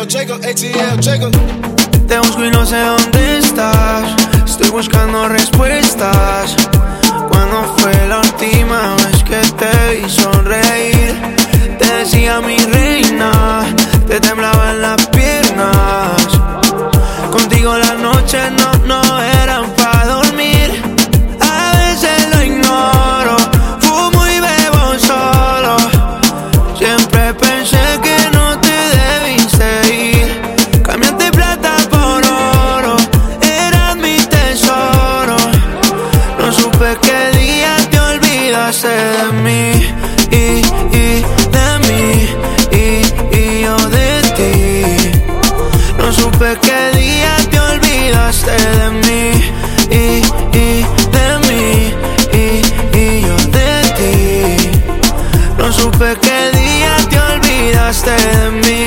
ATL, Jacob, ATL, Jacob. Te busco y no sé dónde estás. Estoy buscando respuestas. ¿Cuándo fue la última vez que te vi sonreír? Te decía mi reina, te temblaban las piernas. Contigo las noches no eran pa' dormir. A veces lo ignoro, fumo y bebo solo. Siempre pensé que no te debiste ir. Cambiaste plata por oro, eras mi tesoro. No supe qué día te olvidaste de mí y de mí y yo de ti. No supe qué día te olvidaste de mí y de mí y yo de ti. No supe qué día te olvidaste de mí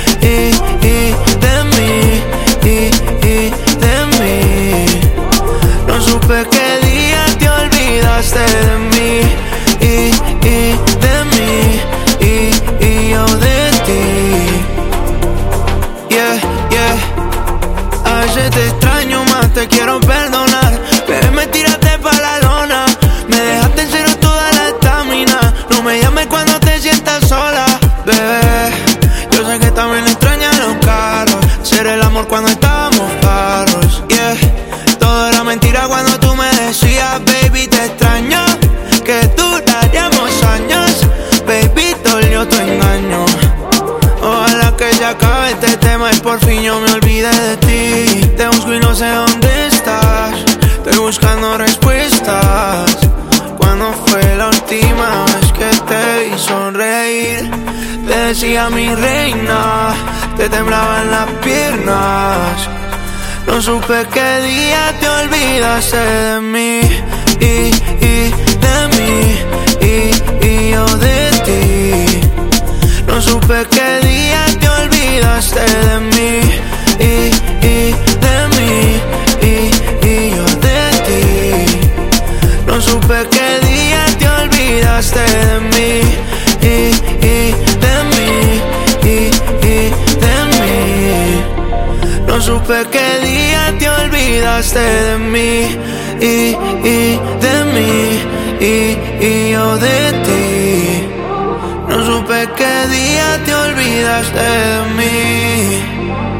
y de mí y de mí. No supe qué día te olvidaste de mí y de mí y yo de ti. Yeah, yeah. A veces te extraño más, te quiero perdonar, pero me tiraste pa' la lona. Me dejaste en cero toda la estamina. No me llames cuando te sientas sola, bebé. Yo sé que también extrañas los carros, ser el amor cuando estábamos parros, yeah. Todo era mentira cuando tú me decías, baby, te extraño, que duraríamos años. Baby, dolió tu engaño. Ojalá que se acabe este tema y por fin yo me olvide de ti. Te busco y no sé dónde estás. Estoy buscando respuestas. ¿Cuándo fue la última vez que te vi sonreír? Te decía mi reina, te temblaban las piernas. No supe qué día te olvidaste de mí y de mí y yo de ti. No supe qué día te olvidaste de mí y de mí y yo de ti. No supe qué día te olvidaste de mí y de mí y de mí. No supe qué día te olvidaste de mí y de mí y yo de ti. No supe qué día te olvidaste de mí.